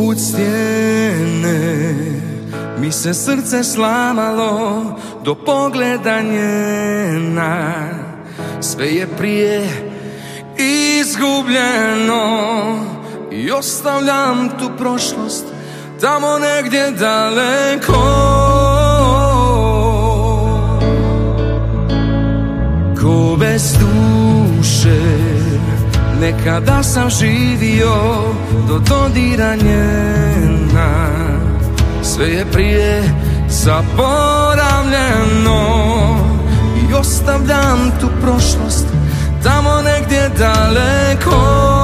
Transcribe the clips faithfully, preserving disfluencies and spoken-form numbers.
Poput stijene mi se srce slamalo do pogleda njena. Sve je prije izgubljeno i ostavljam tu prošlost tamo negdje daleko. Ko bez duše nekada sam živio do dodira njena. Sve je prije zaboravljeno i ostavljam tu prošlost tamo negdje daleko.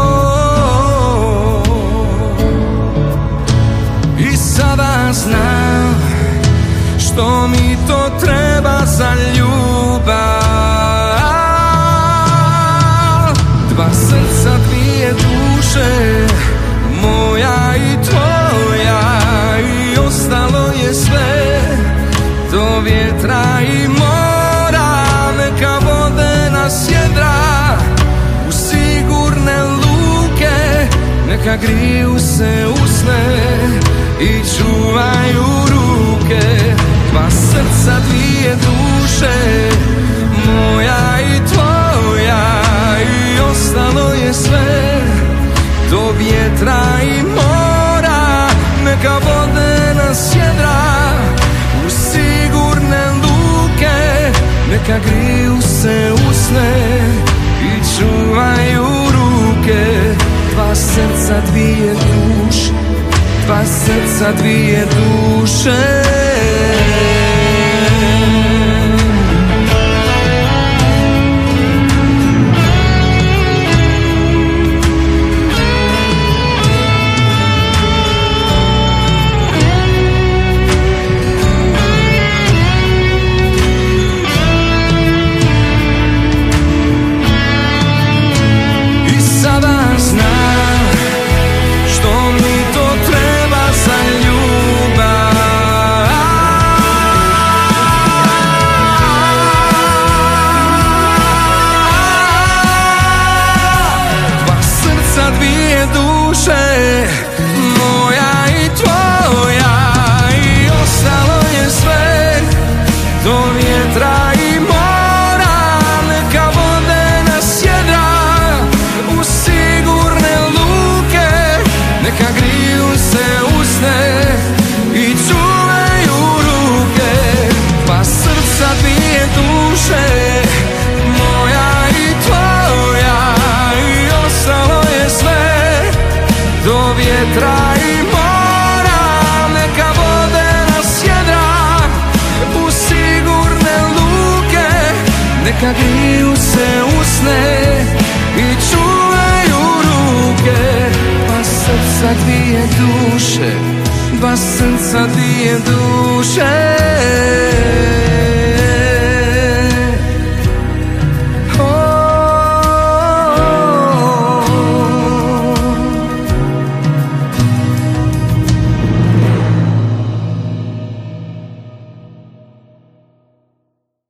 I sada znam što mi to treba za ljubav. Dva srca, dvije duše, moja i tvoja, i ostalo je sve do vjetra i mora. Neka vode nas jedra u sigurne luke, neka griju se usne i čuvaju ruke. Dva srca, dvije duše, moja i tvoja, i ostalo je sve do vjetra i mora. Neka vode nas jedra u sigurne luke, neka griju se usne i čuvaju ruke. Dva srca, dvije duše, dva srca, dvije duše. Moja i tvoja, i ostalo je sve do vjetra i mora. Neka vode nas jedra u sigurne luke, neka griju se usne i čuvaju ruke. Dva srca, dvije duše, moja i tvoja, i ostalo je sve do vjetra i mora. Neka vode nas jedra u sigurne luke, neka griju se usne i čuvaju ruke. Dva srca, dvije duše, dva srca, dvije duše.